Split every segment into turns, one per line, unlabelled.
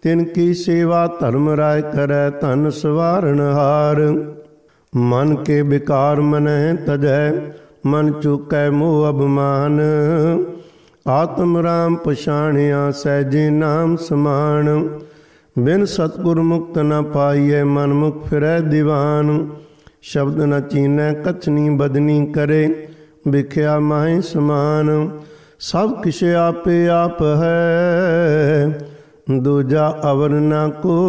तिनकी सेवा धर्म राय करे धन सवारण हार। मन के विकार मनह तजै मन चुकै मोह अभिमान। आत्म राम पछाणिया सहजे नाम समान। बिन सतगुर मुक्त न पाइए मन मुख फिरै दीवान। शब्द न चीनै कछनी बदनी करे बिख्या माहि समान। सब किछ आपे आप है दूजा अवर न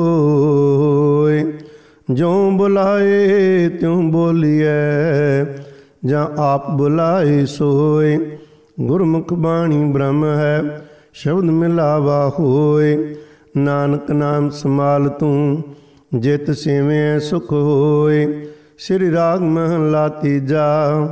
कोय। ज्यों बुलाए त्यों बोलिए ਜਾਂ ਆਪ ਬੁਲਾਏ ਸੋਏ। ਗੁਰਮੁਖ ਬਾਣੀ ਬ੍ਰਹਮ ਹੈ ਸ਼ਬਦ ਮਿਲਾਵਾ ਹੋਏ। ਨਾਨਕ ਨਾਮ ਸਮਾਲ ਤੂੰ ਜਿਤ ਸੇਵਿਐ ਸੁਖ ਹੋਏ। ਸ੍ਰੀ ਰਾਗ ਮਹਲਾ ਤੀਜਾ।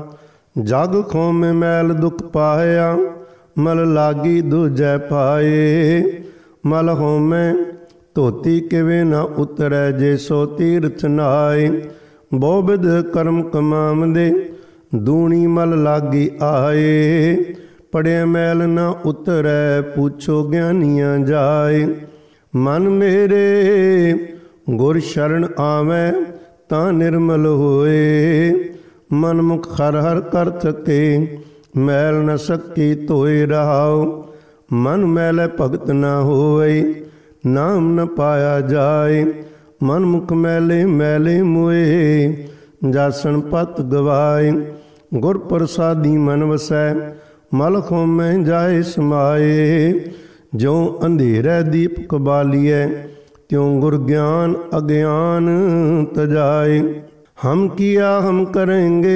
ਜਗ ਖੋਮੇ ਮੈਲ ਦੁਖ ਪਾਇਆ ਮਲ ਲਾਗੀ ਦੂਜੈ ਪਾਏ। ਮਲ ਹੋਮੈ ਧੋਤੀ ਕਿਵੇਂ ਨਾ ਉਤਰੈ ਜੇ ਸੋ ਤੀਰਥ ਨਾਏ। ਬਹੁ ਬਿਧ ਕਰਮ ਕਮਾਵਦੇ ਦੂਣੀ ਮਲ ਲਾਗੀ ਆਏ। ਪੜਿਆ ਮੈਲ ਨਾ ਉਤਰੈ ਪੁੱਛੋ ਗਿਆਨੀਆਂ ਜਾਏ। ਮਨ ਮੇਰੇ ਗੁਰ ਸ਼ਰਨ ਆਵੈ ਤਾਂ ਨਿਰਮਲ ਹੋਏ। ਮਨ ਮੁਖ ਹਰ ਹਰ ਕਰ ਥਕੇ ਮੈਲ ਨ ਸਕੀ ਧੋਏ ਰਹਾਉ। ਮਨ ਮੈਲੇ ਭਗਤ ਨਾ ਹੋਏ ਨਾਮ ਨ ਪਾਇਆ ਜਾਏ। ਮਨ ਮੁਖ ਮੈਲੇ ਮੈਲੇ ਮੋਏ ਜਾਸਣ ਪਤ ਗਵਾਏ। ਗੁਰ ਪ੍ਰਸਾਦੀ ਮਨ ਵਸੈ ਮਲ ਖੋਮੈ ਜਾਏ ਸਮਾਏ। ਜਿਉ ਅੰਧੇਰੇ ਦੀਪਕ ਬਾਲੀਐ त्यों गुर ज्ञान अज्ञान तजाए। हम किया हम करेंगे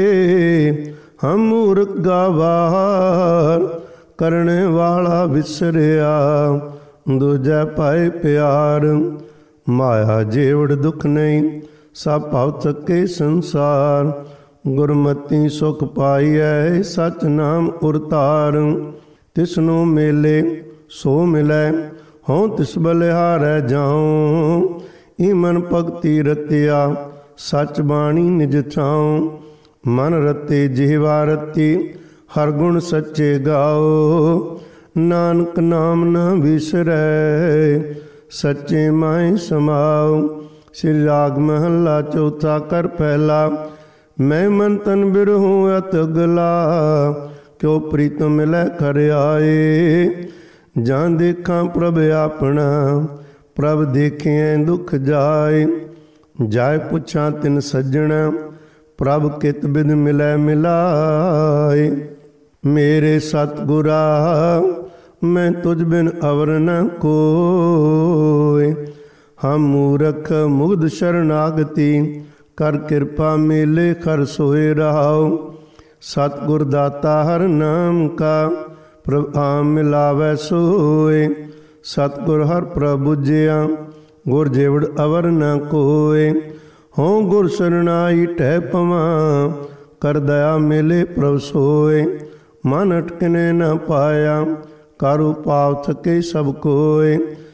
हम मूर्ख गवार। करने वाला विसरिया दूजा पाए प्यार। माया जेवड़ दुख नहीं सब भाव थके संसार। गुरमति सुख पाइए सच नाम उरतार। तिसनु मेले सो मिलै हों तिस बलिहारै जाऊं। ईमन भगति रतिया सच बाणी निज छाऊं। मन रते जिहवा रति हर गुण सच्चे गाओ। नानक नाम न विसरै सच्चे माए समाओ। श्री राग महला चौथा कर पहला। मैं मन तन बिरहूँ अतगला क्यों प्रीतम मिलै कर आए। ਜਾਂ ਦੇਖਾਂ ਪ੍ਰਭ ਆਪਣਾ ਪ੍ਰਭ ਦੇਖਿਐ ਦੁਖ ਜਾਏ। ਜਾਏ ਪੁੱਛਾਂ ਤਿਨ ਸੱਜਣਾ ਪ੍ਰਭ ਕਿਤ ਬਿਦ ਮਿਲੈ ਮਿਲਾਏ। ਮੇਰੇ ਸਤਿਗੁਰਾ ਮੈਂ ਤੁਝ ਬਿਨ ਅਵਰ ਨ ਕੋਇ। ਹਮ ਮੂਰਖ ਮੁਗਧ ਸ਼ਰਨਾਗਤੀ ਕਰ ਕਿਰਪਾ ਮੇਲੇ ਖਰ ਸੋਏ ਰਹਾਉ। ਸਤਿਗੁਰ ਦਾਤਾ ਹਰ ਨਾਮ ਕਾ प्रभ आम मिलावै सोए। सतगुर हर प्रभ बुझिया गुर जेवड़ अवर न कोय। हों गुर शरणाई टह पवां कर दया मिले प्रभ सोए। मन अटकने न पाया करु पाव थके सब कोय।